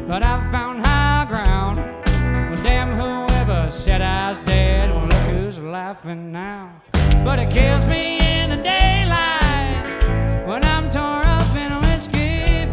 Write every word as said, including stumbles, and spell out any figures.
but I found high ground. Well, damn, whoever said I was dead, well, look who's laughing now. But it kills me